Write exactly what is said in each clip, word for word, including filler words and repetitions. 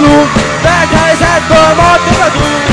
fordulunk, versenyzetből motiválunk.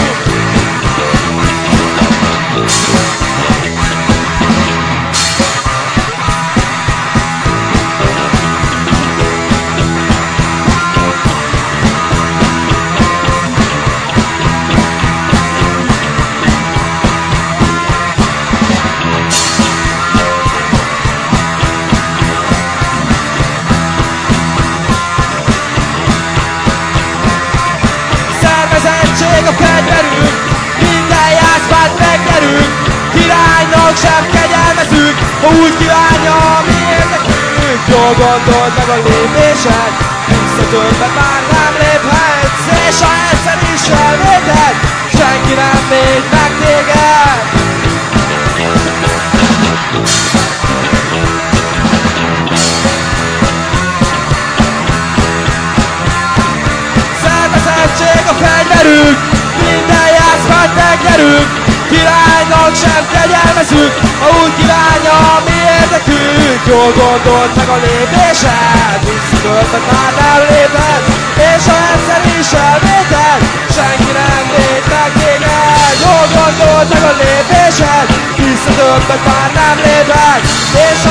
Szervezettség a fegyverünk, minden játszmát megnyerünk, királynak sem kegyelmezünk, ha úgy kívánja a mi érdekünk. Jól gondold meg a lépésed, vissza többet már nem léphetsz, és ha egyszer is elvéted, senki nem véd meg téged. Szervezettség a fegyverünk, minden játszmát megnyerünk, királynak sem kegyelmezünk, ha úgy kívánja a mi érdekünk. Jól gondold meg a lépésed, vissza többet már nem léped, és ha egyszer is elvéted, senki nem véd meg téged. Jól gondold meg a lépésed, vissza többet már nem léped, és